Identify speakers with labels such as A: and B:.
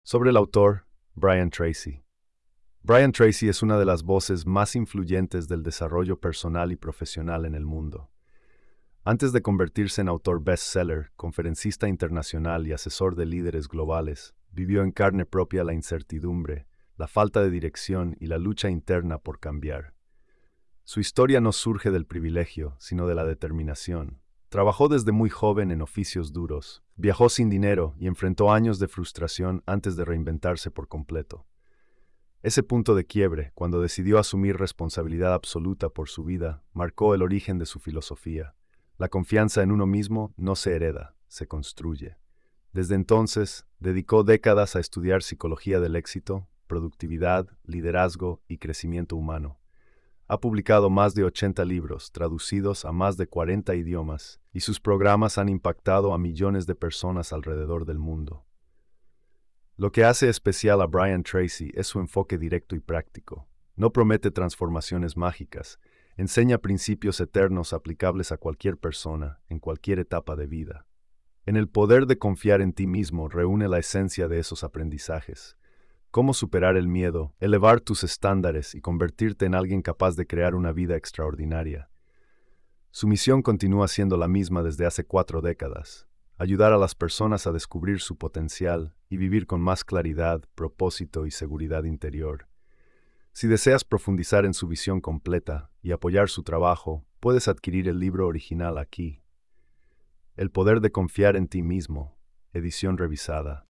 A: Sobre el autor, Brian Tracy. Brian Tracy es una de las voces más influyentes del desarrollo personal y profesional en el mundo. Antes de convertirse en autor bestseller, conferencista internacional y asesor de líderes globales, vivió en carne propia la incertidumbre, la falta de dirección y la lucha interna por cambiar. Su historia no surge del privilegio, sino de la determinación. Trabajó desde muy joven en oficios duros, viajó sin dinero y enfrentó años de frustración antes de reinventarse por completo. Ese punto de quiebre, cuando decidió asumir responsabilidad absoluta por su vida, marcó el origen de su filosofía. La confianza en uno mismo no se hereda, se construye. Desde entonces, dedicó décadas a estudiar psicología del éxito, productividad, liderazgo y crecimiento humano. Ha publicado más de 80 libros, traducidos a más de 40 idiomas, y sus programas han impactado a millones de personas alrededor del mundo. Lo que hace especial a Brian Tracy es su enfoque directo y práctico. No promete transformaciones mágicas, enseña principios eternos aplicables a cualquier persona, en cualquier etapa de vida. En el poder de confiar en ti mismo reúne la esencia de esos aprendizajes. Cómo superar el miedo, elevar tus estándares y convertirte en alguien capaz de crear una vida extraordinaria. Su misión continúa siendo la misma desde hace 4 décadas: ayudar a las personas a descubrir su potencial y vivir con más claridad, propósito y seguridad interior. Si deseas profundizar en su visión completa y apoyar su trabajo, puedes adquirir el libro original aquí. El poder de confiar en ti mismo, edición revisada.